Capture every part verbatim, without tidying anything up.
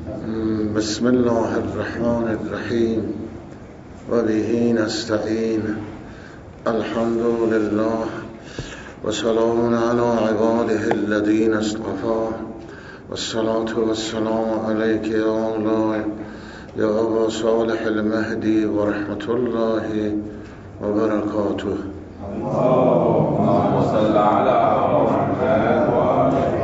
بسم الله الرحمن الرحیم و به نستعین. الحمد لله و سلام علی عباده الذین اصطفى و الصلاة و السلام علیک یا مولاي یا ابا صالح المهدی و رحمت الله و برکاته. اللهم صل علی محمد و آل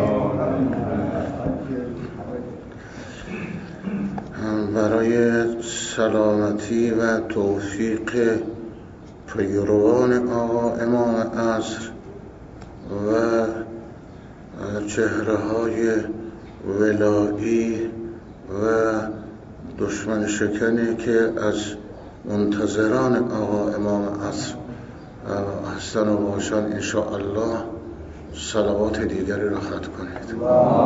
برای سلامتی و توفیق پیروان آقا امام عصر و چهره های ولایی و دشمن شکنی که از منتظران آقا امام عصر هستن و باشن، انشاءالله صلوات دیگری را ختم کنید.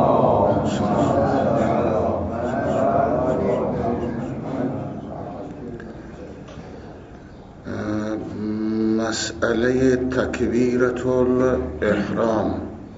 مسئله تکبیرة الاحرام.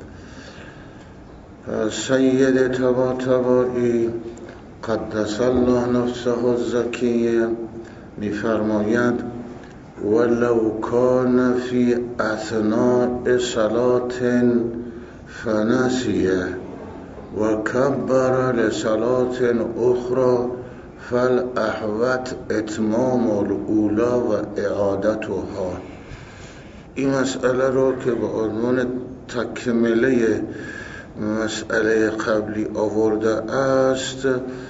سید طباطبایی قدس الله نفسه الزکیه می‌فرماید ولو کان فی اثناء صلاة فنسیه و کبر لصلاة اخرى فالاحوط اتمام الاولا و اعادتها. این مسئله رو که به عنوان تکمله مسئله قبلی آورده است،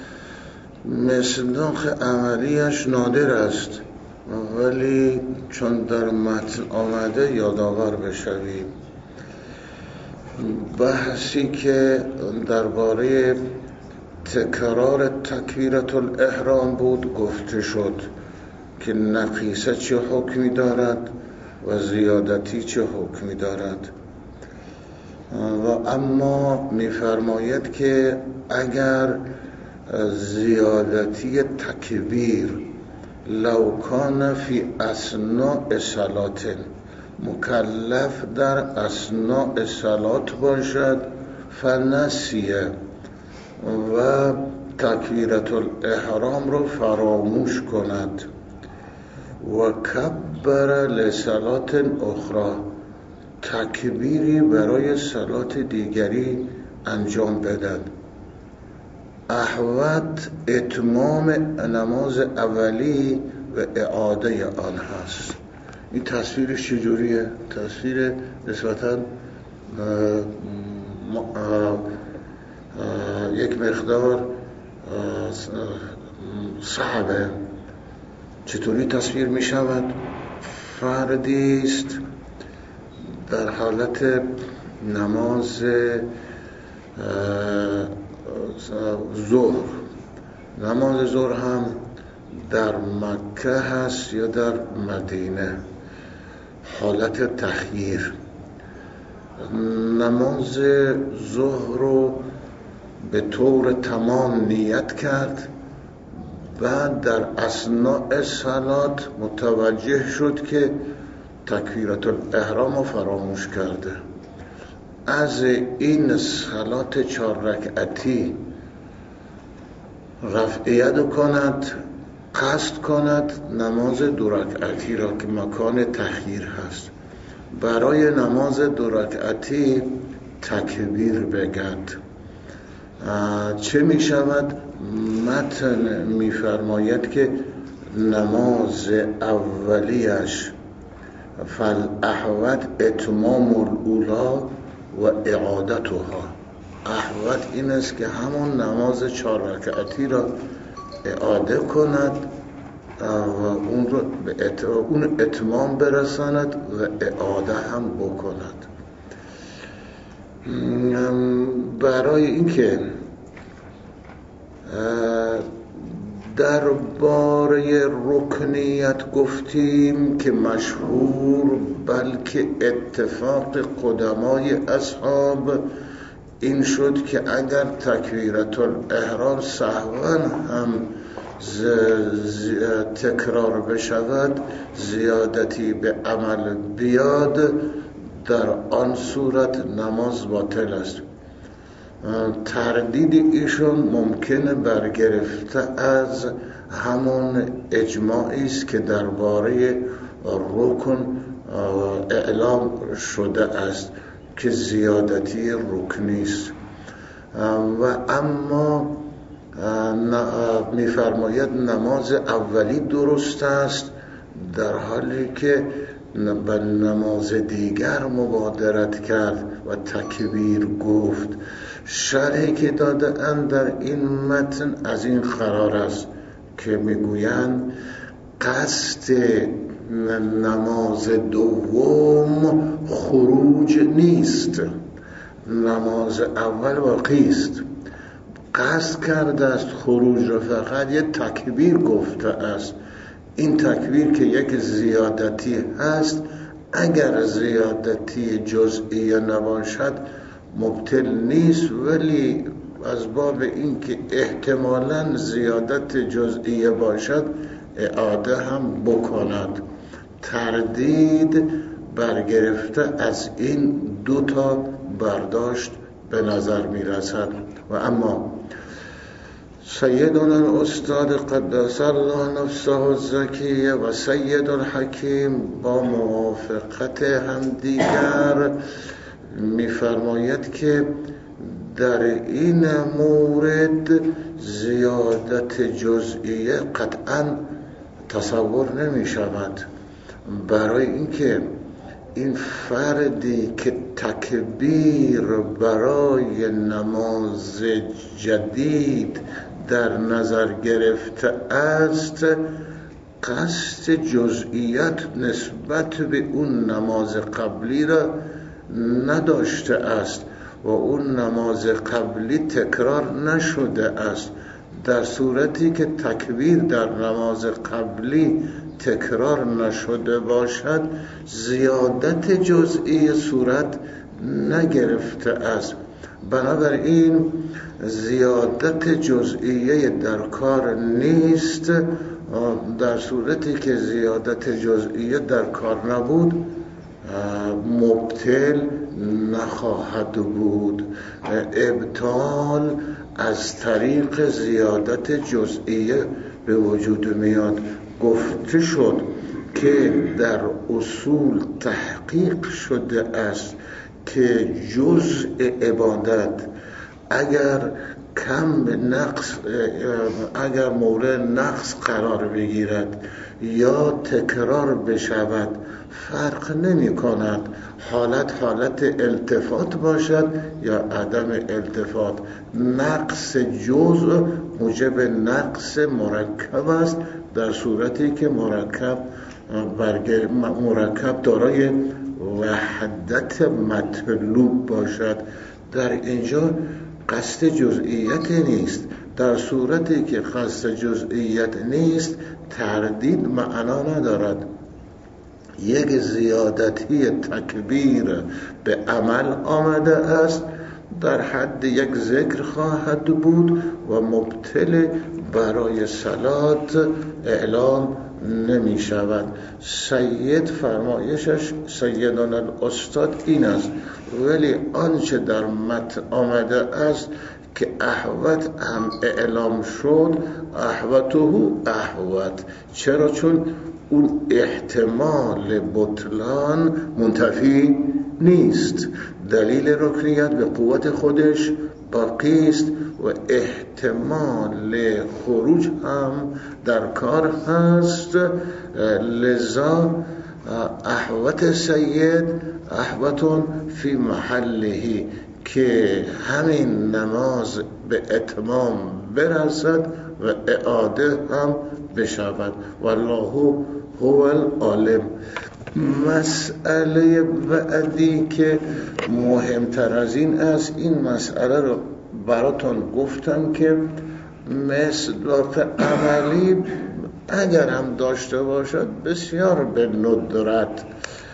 مصداق عملیش نادر است، ولی چون در متن آمده یادآور بشویم. بحثی که درباره تکرار تکبیرة الاحرام بود گفته شد که نقیصه چه حکمی دارد و زیادتی چه حکمی دارد، و اما می‌فرماید که اگر زیادتی تکبیر لو کان فی اثناء صلاة، مکلف در اثناء صلات باشد، فنسیه و تکبیرة الاحرام رو فراموش کند و کبر لصلاة اخرى، تکبیری برای صلات دیگری انجام بدن، احوط اتمام نماز اولی و اعاده آن هست. این تصویرش چجوریه؟ تصویر نسبتاً یک مقدار صعبه. چطوری تصویر می شود؟ فردی است در حالت نماز ظهر، نماز ظهر هم در مکه هست یا در مدینه، حالت تخییر. نماز ظهر رو به طور تمام نیت کرد، بعد در اثناء صلات متوجه شد که تکبیرة الاحرام رو فراموش کرده. از این صلات چهار رکعتی رفع ید کند، قصد کند نماز دو رکعتی را که مکان تخییر هست. برای نماز دو رکعتی تکبیر بگد. چه می شود؟ متن می فرماید که نماز اولیش فالاحوط اتمام الاولا و اعادتها. احوط این است که همون نماز چهار رکعتی را اعاده کند و اون رو به اون اتمام برساند و اعاده هم بکند. برای اینکه درباره رکنیت گفتیم که مشهور بلکه اتفاق قدمای اصحاب این شد که اگر تکبیرة الاحرام سهوا هم تکرار بشود، زیادتی به عمل بیاد، در آن صورت نماز باطل است. تردید ایشون ممکنه برگرفته از همون اجماعی است که درباره رکن اعلام شده است که زیادتی رکنی است. و اما می‌فرماید نماز اولی درست است، در حالی که به نماز دیگر مبادرت کرد و تکبیر گفت. شرحی که داده اند در این متن از این قرار است که میگویند قصد نماز دوم خروج نیست، نماز اول واقعی است، قصد کرده است خروج را، فقط یه تکبیر گفته است. این تکبیر که یک زیادتی هست، اگر زیادتی جزئیه نباشد مبطل نیست، ولی از باب اینکه احتمالاً زیادت جزئیه باشد اعاده هم بکند. تردید برگرفته از این دو تا برداشت به نظر می رسد. و اما سیدنا الاستاد قدس الله نفسه الزکیه و سید الحکیم با موافقت همدیگر می‌فرماید که در این مورد زیادت جزئیه قطعاً تصور نمی شود، برای اینکه این فردی که تکبیر برای نماز جدید در نظر گرفته است، قصد جزئیت نسبت به اون نماز قبلی را نداشته است و اون نماز قبلی تکرار نشده است. در صورتی که تکبیر در نماز قبلی تکرار نشده باشد، زیادت جزئی صورت نگرفته است. بنابراین زیادت جزئیه در کار نیست. در صورتی که زیادت جزئیه در کار نبود مبطل نخواهد بود. ابطال از طریق زیادت جزئیه به وجود میاد. گفته شد که در اصول تحقیق شده است که جزء عبادت اگر کم به نقص اگر مورد نقص قرار بگیرد یا تکرار بشود فرق نمی کند، حالت حالت التفات باشد یا عدم التفات. نقص جزء موجب نقص مرکب است، در صورتی که مرکب برگر مرکب دارای وحدت مطلوب باشد. در اینجا قصد جزئیت نیست. در صورتی که قصد جزئیت نیست تردید معنا ندارد. یک زیادتی تکبیر به عمل آمده است، در حد یک ذکر خواهد بود و مبطل برای صلات اعلام نمی شود. سید فرمایشش سیدنا الاستاد این است، ولی آنچه در متن آمده است که احوت هم اعلام شد، احوته احوت. چرا؟ چون اون احتمال بطلان منتفی نیست. دلیل رکنیت به قوت خودش باقی است و احتمال خروج هم در کار هست. لذا احوت سید احوتون فی محلهی، که همین نماز به اتمام برسد و اعاده هم بشود. والله هو العالم. مسئله بعدی که مهمتر از این است، این مسئله رو براتون گفتم که مصداق عملی اگر هم داشته باشد بسیار به ندرت،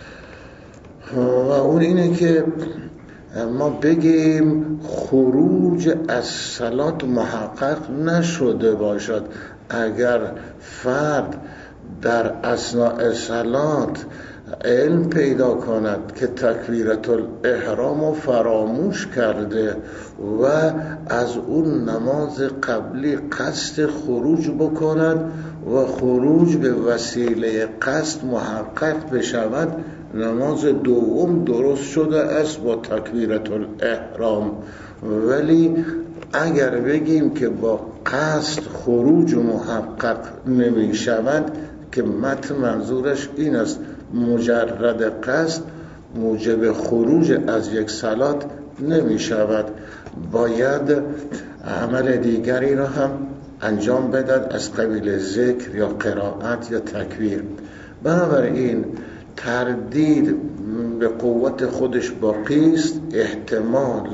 و اون اینه که ما بگیم خروج از صلات محقق نشده باشد. اگر فرد در اثناء صلات علم پیدا کند که تکبیرة الاحرام فراموش کرده و از اون نماز قبلی قصد خروج بکند و خروج به وسیله قصد محقق بشود، نماز دوم درست شده است با تکبیرة الاحرام. ولی اگر بگیم که با قصد خروج محقق نمی شود، که متن منظورش این است مجرد قصد موجب خروج از یک صلات نمی شود، باید عمل دیگری را هم انجام بدهد از قبیل ذکر یا قرائت یا تکبیر. بنابراین تردید به قوت خودش باقی است، احتمال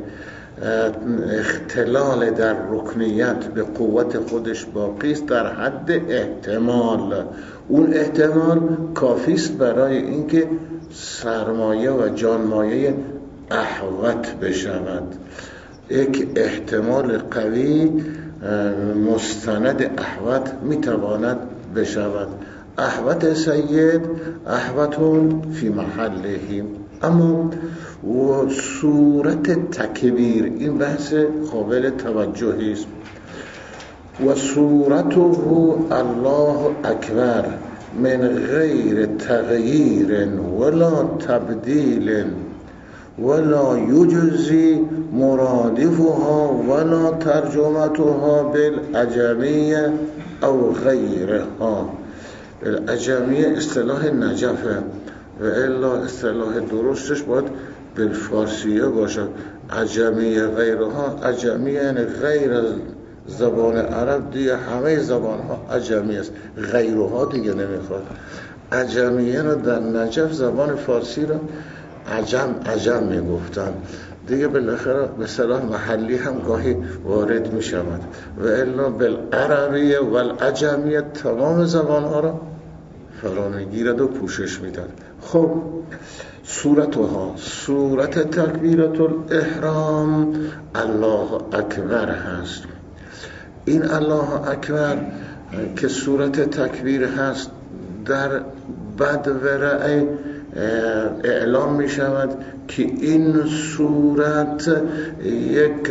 اختلال در رکنیت به قوت خودش باقی است در حد احتمال. اون احتمال کافی است برای اینکه سرمایه و جانمایه احوط بشود. یک احتمال قوی مستند احوط میتواند بشود. احوط سید احوطون فی محله. اما و صورت تکبیر این بحث قابل توجهی است. و صورته الله اکبر من غیر تغییر ولا تبدیل ولا یجزی مرادفها ولا ترجمتها بالعجمیه او غیرها. العجمیه اصطلاح نجفه و الا اصطلاح درستش باید بالفارسیه باشد. عجمیه غیرها، عجمیه یعنی غیر زبان عرب دیگه، همه زبان ها عجمی است، غیرها دیگه نمیخواد. عجمیه را در نجف زبان فارسی را عجم عجم میگفتن دیگه، بالاخره به اصطلاح محلی هم گاهی وارد میشود. و الا بالعربیه و العجمیه تمام زبان ها را فرا میگیرد و پوشش میداد. خب صورتها، صورت تکبیرة الاحرام الله اکبر هست. این الله اکبر که صورت تکبیر هست در بدورع اعلام می شود که این صورت یک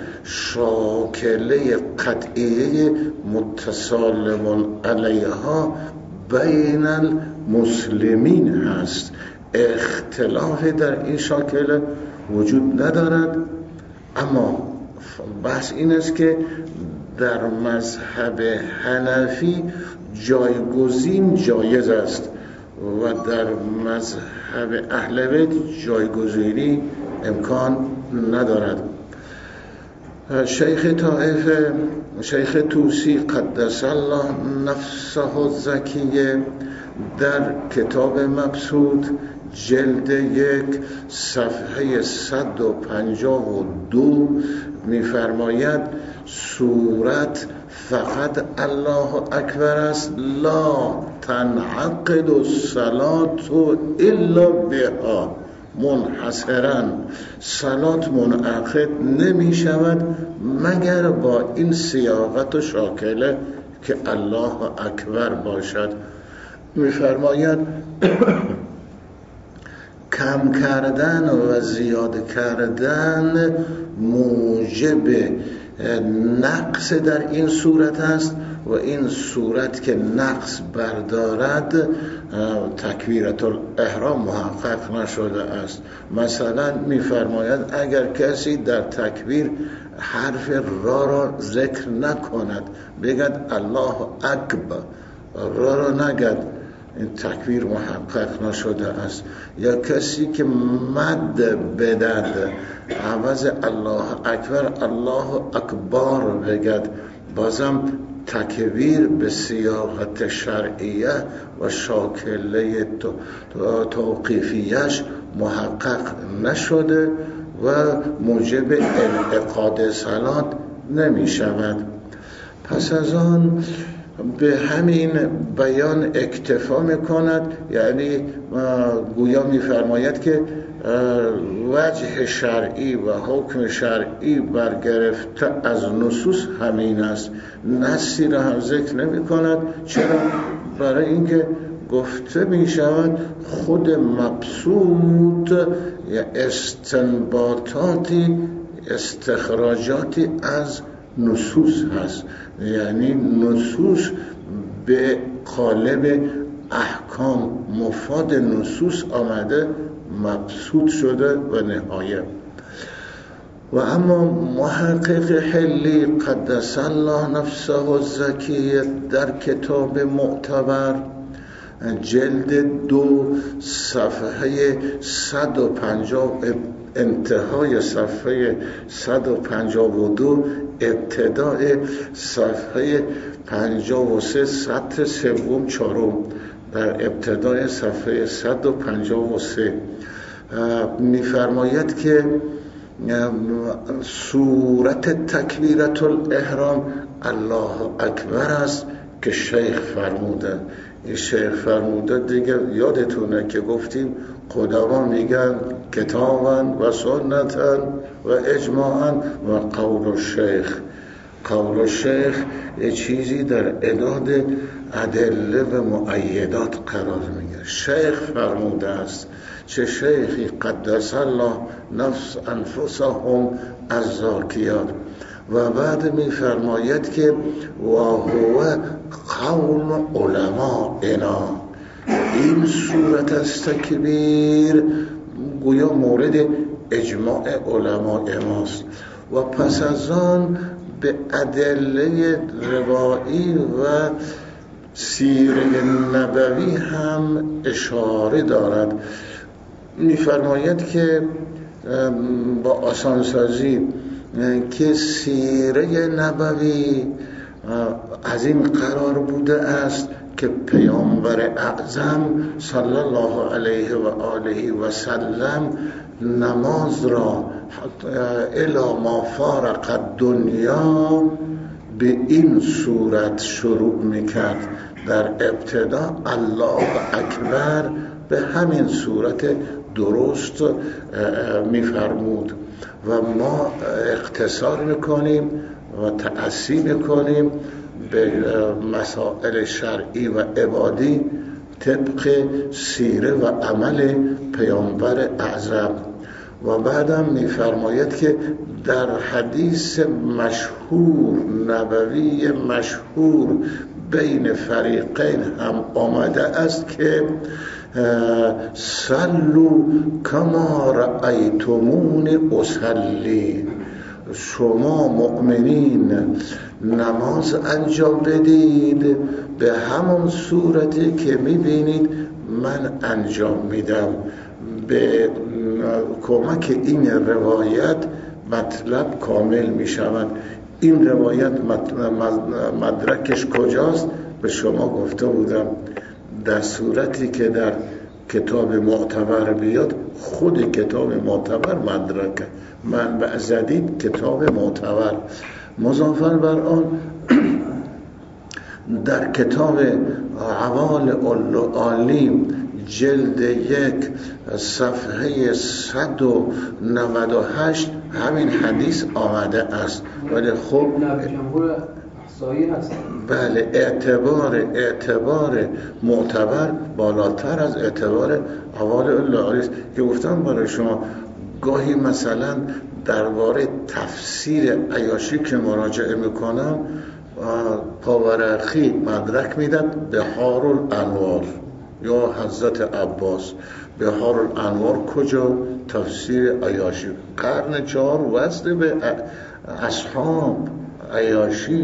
شاکله قطعیه متسالم علیها بین المسلمین هست. اختلافی در این شاکله وجود ندارد، اما بحث این است که در مذهب حنفی جایگزین جایز است و در مذهب اهل بیت جایگزینی امکان ندارد. شیخ طائفه، شیخ توسی قدس الله نفسه الزکیه در کتاب مبسوط جلد یک صفحه صد و پنجاه و دو می‌فرماید صورت فقط الله اکبر است، لا تنعقد الصلاة الا بها منحصرا. صلات منعقد نمی شود مگر با این سیاقت و شاکله که الله اکبر باشد. می‌فرماید کم کردن و زیاد کردن موجب نقص در این صورت است و این صورت که نقص بردارد تکبیرة الاحرام محقق نشده است. مثلا می‌فرماید اگر کسی در تکبیر حرف را را ذکر نکند، بگد الله اکبر، را را نگد، این تکبیر محقق نشده است. یا کسی که مد بدد، عوض الله اکبر الله اکبر بگد، بازم تکبیر به سیاقت شرعیه و شاکله توقیفیش محقق نشده و موجب انعقاد صلات نمی شود. پس از آن به همین بیان اکتفا میکند، یعنی گویا میفرماید که وجه شرعی و حکم شرعی برگرفته از نصوص همین است، نصی را هم ذکر نمی کند. چرا؟ برای اینکه گفته می شود خود مبسوط یا استنباطاتی استخراجاتی از نصوص هست، یعنی نصوص به قالب احکام مفاد نصوص آمده مبسوط شده و نهایه. و اما محقق حلی قدس الله نفسه الزکیه در کتاب معتبر جلد دو صفحه صد و پنجاه انتهای صفحه صد و پنجاه و دو ابتدای صفحه پنجاه و سه سطر سوم چهارم در ابتدای صفحه صد و پنجاه و سه می‌فرماید که صورت تکبیرت الاحرام الله اکبر است که شیخ فرموده. این شیخ فرموده دیگه یادتونه که گفتیم قدما میگن کتابن و سنتن و اجماعن و قول الشیخ. قول الشیخ یه چیزی در اعداد ادله و مؤیدات قرار میگیره. شیخ فرموده است. چه شیخی قدس الله نفس انفسهم الزاکیات. و بعد میفرماید که و هو قول علماء اینا، این صورت از تکبیر گویا مورد اجماع علماء ماست. و پس از آن به ادله روایی و سیره نبوی هم اشاره دارد. میفرماید که با آسانسازی که سیره نبوی از این قرار بوده است که پیامبر اعظم صلی الله علیه و آله و سلم نماز را الی ما فارق دنیا به این صورت شروع میکرد. در ابتدا الله اکبر به همین صورت درست میفرمود و ما اختصار میکنیم و تأسی میکنیم به مسائل شرعی و عبادی طبق سیره و عمل پیامبر اعظم. و بعدم میفرماید که در حدیث مشهور نبوی مشهور بین فریقین هم آمده است که صلو کما رأیتمونی اصلی، شما مؤمنین نماز انجام بدید به همون صورتی که میبینید من انجام میدم. به کمک این روایت مطلب کامل میشود. این روایت مدرکش کجاست؟ به شما گفته بودم در صورتی که در کتاب معتبر بیاد خود کتاب معتبر مدرکه، منبع جدید کتاب معتبر. مضافاً بر آن در کتاب اعوال عالی جلد یک صفحه صد و نود و هشت همین حدیث آمده است. ولی خب بله اعتبار اعتبار معتبر بالاتر از اعتبار اعوال عالی است که گفتم برای شما. گاهی مثلا درباره تفسیر عیاشی که مراجعه میکنم پاورقی مدرک میدن بحار الانوار یا حضرت عباس. بحار الانوار کجا؟ تفسیر عیاشی قرن چهار وصل به اصحاب عیاشی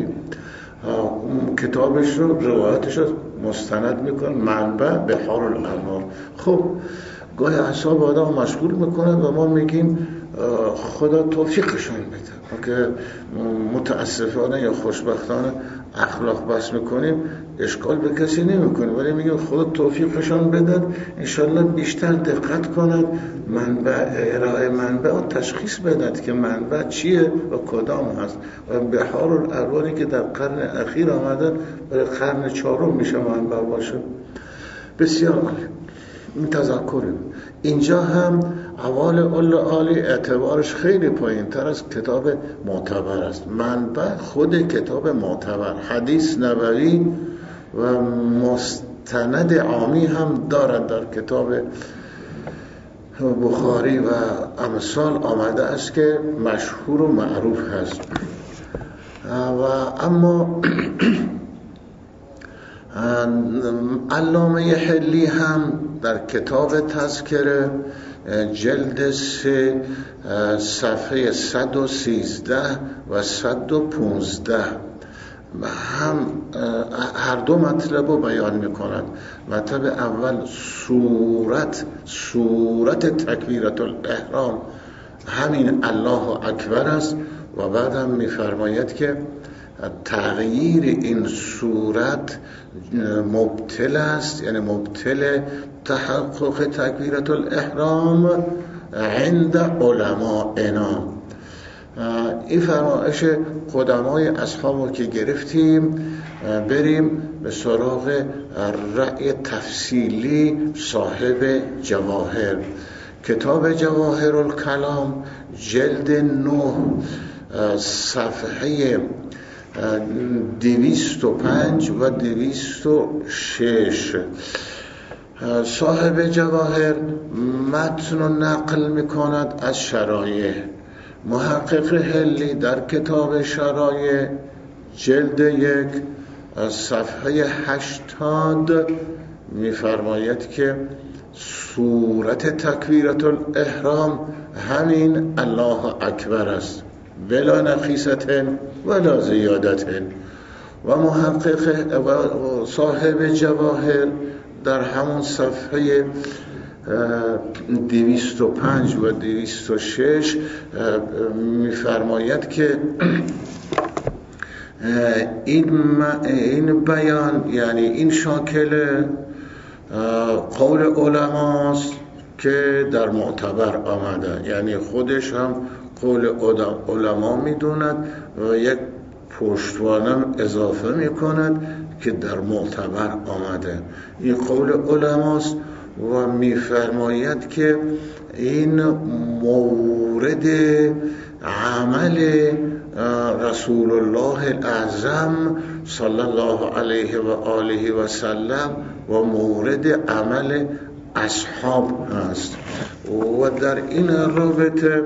کتابش رو روایتش رو مستند میکن منبع بحار الانوار. خب گاهی اعصاب آدم مشغول میکنه و ما میگیم خدا توفیقشون بده که متاسفانه یا خوشبختانه اخلاق بس میکنیم اشکال به کسی نمیکنیم، ولی میگیم خدا توفیقشون بده انشالله بیشتر دقت کنند منبع ارائه منبع تشخیص بدهد که منبع چیه و کدام هست. و بحار الانواری که در قرن اخیر آمده برای قرن چهارم میشه منبع باشه. بسیار عالی. این تذکریم. اینجا هم اعوال عالی اعتبارش خیلی پایین تر از کتاب معتبر است. منبع خود کتاب معتبر حدیث نبوی و مستند عامی هم دارد، در کتاب بخاری و امثال آمده است که مشهور و معروف هست. و اما علامه حلی هم در کتاب تذکره جلد سه صفحه صد و سیزده و صد و پونزده هم هر دو مطلب رو بیان میکنند. مطلب اول صورت صورت تکبیرت الاحرام همین الله اکبر است و بعد هم میفرماید که تغییر این صورت مبتل است، یعنی مبتل تحقق تکبیرت الاحرام عند علمائنا. این فرمایش قدمای اصحابو که گرفتیم، بریم به سراغ رأی تفصیلی صاحب جواهر. کتاب جواهر الکلام جلد نه صفحه دویست و پنج و دویست و شش صاحب جواهر متن و نقل میکند از شرایع. محقق حلی در کتاب شرایع جلد یک صفحه هشتاد میفرماید که صورت تکبیرت الاحرام همین الله اکبر است، بلا نقیصتن ولا زیادتن. و محقق و صاحب جواهر در همون صفحه دویست و پنج و دویست و شش میفرماید که این این بیان، یعنی این شاکل قول علماست که در معتبر آمده، یعنی خودش هم قول علما میدوند و یک پشتوانم اضافه میکند که در معتبر آمده. این قول علماست و میفرماید که این مورد عمل رسول الله الاعظم صلی الله علیه و آله و سلم و مورد عمل اصحاب هست. و در این رابطه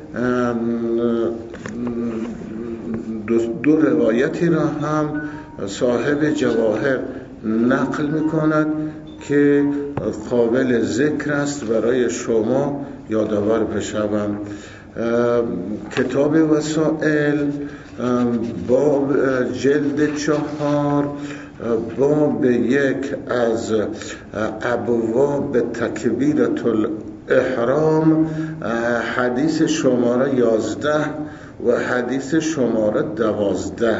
دو, دو روایتی را هم صاحب جواهر نقل میکند که قابل ذکر است برای شما یادآور بشوم. کتاب وسائل باب جلد چهار باب یک از ابواب تکبیرت الاحرام حدیث شماره یازده و حدیث شماره دوازده.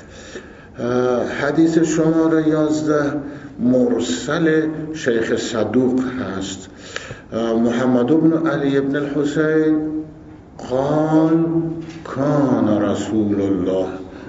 حدیث شماره یازده مرسل شیخ صدوق هست. محمد بن علی بن الحسین قال کان رسول الله.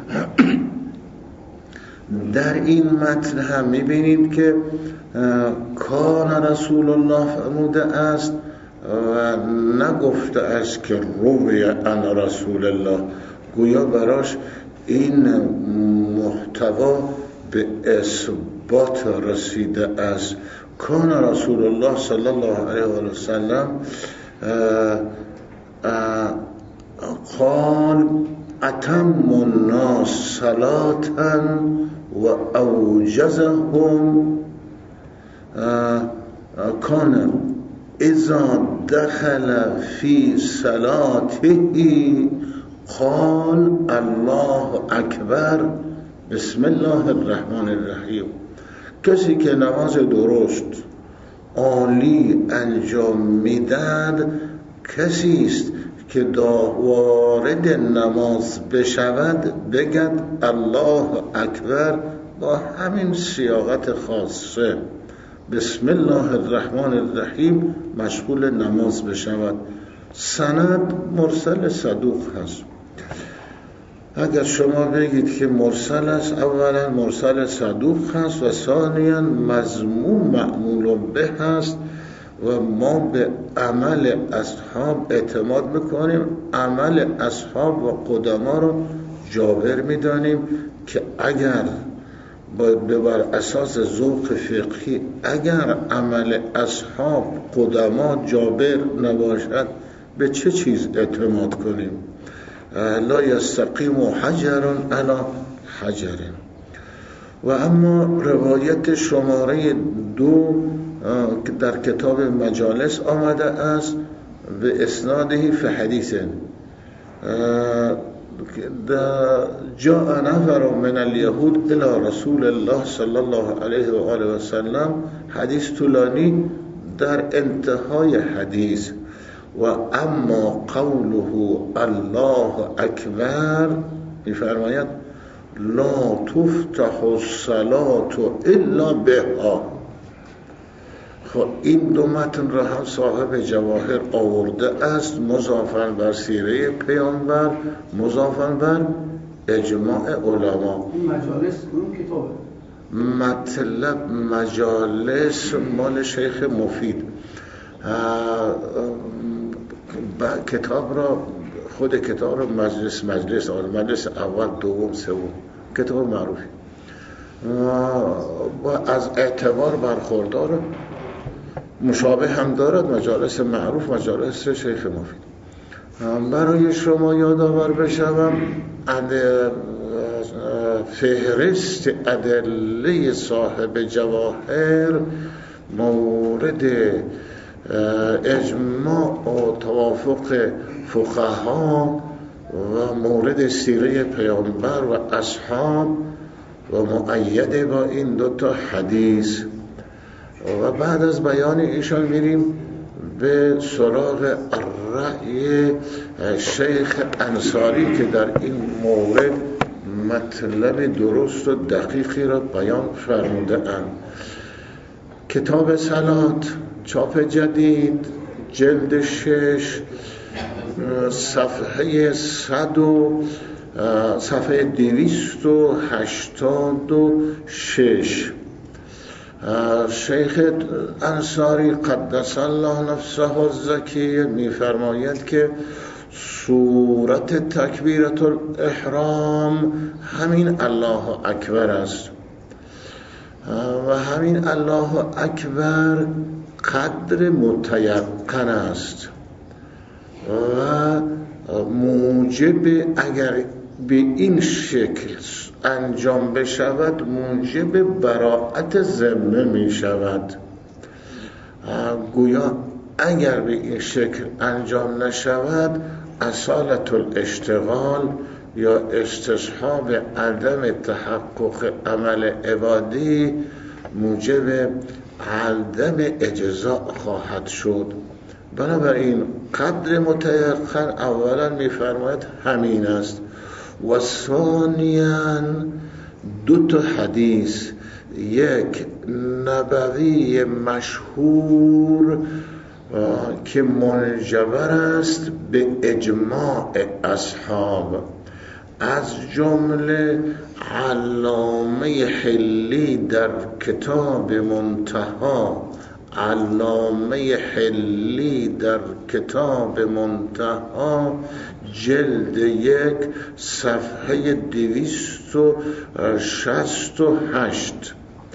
در این متن هم میبینید که کان رسول الله فرموده است و نگفته است که روی عن رسول الله، گویا براش این محتوا به اثبات رسیده است. کان رسول الله صلی الله علیه و سلم قال اتم الناس صلاة و اوجزهم کان اذا دخل فی صلاته قال الله اکبر بسم الله الرحمن الرحیم. کسی که نماز درست عالی انجام میداد کسی است که دا وارد نماز بشود بگد الله اکبر با همین صیاغت خاصه بسم الله الرحمن الرحیم مشغول نماز بشود. سند مرسل صدوق هست. اگر شما بگید که مرسل است، اولا مرسل صدوق هست و ثانیا مضمون معمول به هست و ما به عمل اصحاب اعتماد میکنیم. عمل اصحاب و قدما رو جابر میدانیم که اگر بر اساس ذوق فقهی اگر عمل اصحاب قدما جابر نباشد به چه چیز اعتماد کنیم؟ لا یستقیم حجر علی حجر. و اما روایت شماره دو که در کتاب مجالس آمده است به اسناده فی حدیث جاء نفر من اليهود الى رسول الله صلی الله علیه و آله و سلم، حدیث طولانی. در انتهای حدیث و اما قوله الله اکبر میفرماید لا تفتح الصلاة الا بها. خب این دو متن را هم صاحب جواهر آورده است، مضافاً بر سیره پیامبر، مضافاً بر اجماع علما. این مجالس اون کتابه؟ مطلب مجالس مال شیخ مفید. کتاب را خود کتاب را مجلس مجلس مجلس اول دوم سوم کتاب معروفی و از اعتبار برخوردار، مشابه هم دارد مجالس معروف، مجالس شیخ مفید. برای شما یادآور بشوم فهرست ادله صاحب جواهر مورد اجماع و توافق فقها و مورد سیره پیامبر و اصحاب و مؤید با این دوتا حدیث. و بعد از بیان ایشان میریم به سراغ رأی شیخ انصاری که در این مورد مطلب درست و دقیقی را بیان فرموده اند. کتاب صلات چاپ جدید جلد شش صفحه صد و صفحه دویست و هشتاد و شش. شیخ انصاری قدس الله نفسه الزکی میفرماید که صورت تکبیرت الاحرام همین الله اکبر است و همین الله اکبر قدر متیقن است و موجب اگر به این شکل انجام بشود موجب براءت ذمه می شود. گویا اگر به این شکل انجام نشود اصالت الاشتغال یا استصحاب عدم تحقق عمل عبادی موجب عدم اجزاء خواهد شد. بنابراین قدر متیقن اولا میفرماید همین است و ثانیاً دو تا حدیث، یک نبوی مشهور که منجبر است به اجماع اصحاب، از جمله علامه حلی در کتاب منتها علامه حلی در کتاب منتها جلد یک صفحه دویست و شست و هشت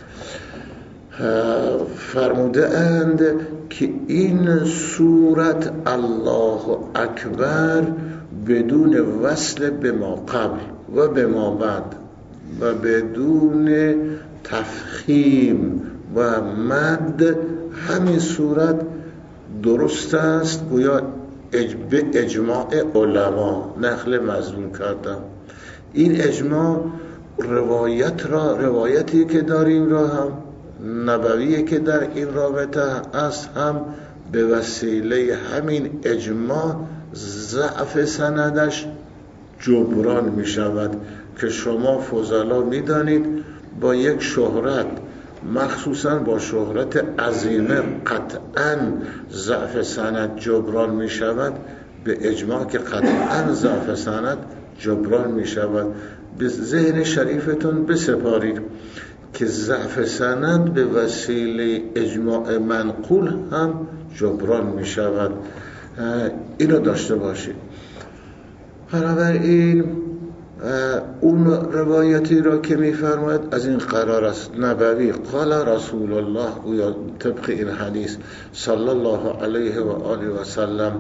فرموده اند که این صورت الله اکبر بدون وصل به ما قبل و به ما بعد و بدون تفخیم و مد همین صورت درست است، گویا به اجماع علما نقل مظلوم کردم. این اجماع روایت را روایتی که داریم را هم نبویی که در این رابطه است هم به وسیله همین اجماع ضعف سندش جبران می شود که شما فضلا می دانید با یک شهرت مخصوصا با شهرت عظیمه قطعا ضعف سند جبران می شود، به اجماع که قطعا ضعف سند جبران می شود. به ذهن شریفتون بسپارید که ضعف سند به وسیله اجماع منقول هم جبران می شود. اینو داشته باشید. بنابراین اون روایتی را که میفرماید از این قرار است نبوی قال رسول الله یا طبق این حدیث صلی الله علیه و آله و سلم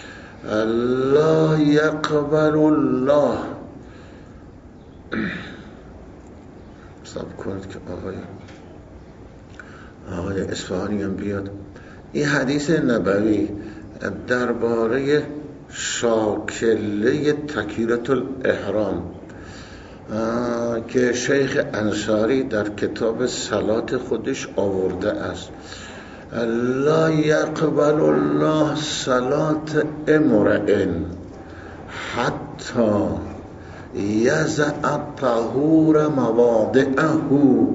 لا یقبل الله صبر کنید که آقای آقای اصفهانی هم بیاد. این حدیث نبوی درباره شاکله تکبیرة الاحرام که شیخ انصاری در کتاب صلات خودش آورده است، لا یقبل الله صلات امرئ حتی یضع الطهور مواضعه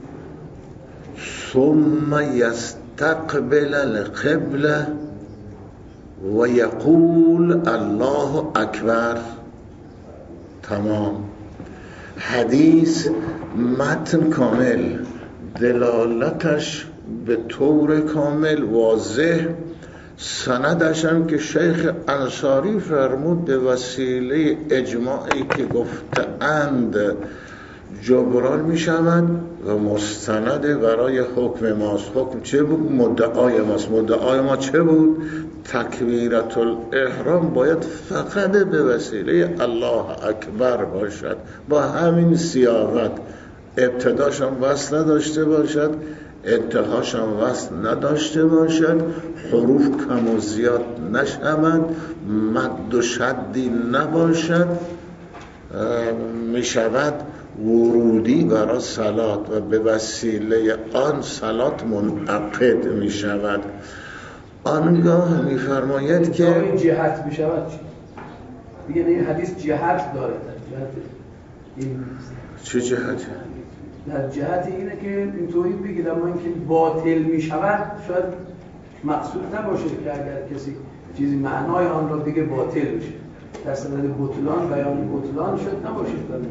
ثم یستقبل القبله و یقول الله اکبر. تمام. حدیث متن کامل، دلالتش به طور کامل واضح، سندش هم که شیخ انصاری فرمود به وسیله اجماعی که گفتند جبران می شود و مستند برای حکم ماست. حکم چه بود؟ مدعای ماست. مدعای ما چه بود؟ تکبیرة الاحرام باید فقط به وسیله الله اکبر باشد، با همین سیاقت، ابتداش هم وصل نداشته باشد، انتهاش هم وصل نداشته باشد، حروف کم و زیاد نشوند، مد و شدی نباشد، می شود ورودی برای صلات و به وسیله آن صلات منعقد می شود. آنگاه می فرماید که این جهت می شود دیگه، این حدیث جهت داره. جهت این چه جهتی؟ در جهت اینه که اینطوری بگید، اما اینکه باطل می شود شاید مقصود نباشه که اگر کسی چیزی معنای آن را بگه باطل بشه، در صدد بطلان بیان بطلان شد نباشه.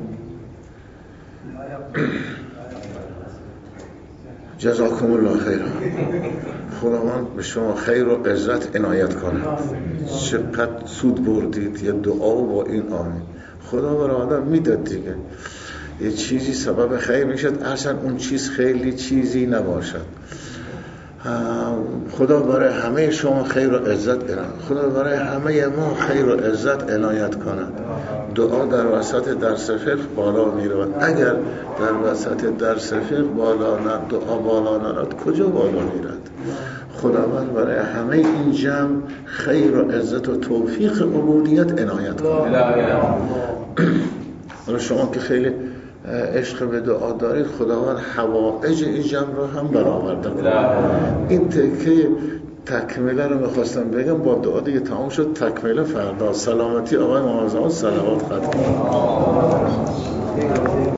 جزاکم الله خیر. خداوند به شما خیر و عزت عنایت کنه. چقدر سود بردید یه دعا با این آمین. خدا برای آدم میداد دیگه، یه چیزی سبب خیر میشد، اصلا اون چیز خیلی چیزی نباشد. خدا برای همه شما خیر و عزت عنایت، خدا برای همه ما خیر و عزت عنایت کنه. دعا در وسط درس فقه بالا میرود. اگر در وسط درس فقه بالا نه، دعا بالا نرود، کجا بالا میرد؟ خداوند برای همه این جمع خیر و عزت و توفیق عبودیت عنایت کنه. حالا شما که خیلی عشق به دعا دارید، خداوند حوائج این جمع رو هم برآورده کنه. این تکه تکمیله رو میخواستم بگم، با دعا دیگه تمام شد. تکمیله فردا. سلامتی آقای محمد صلوات ختم.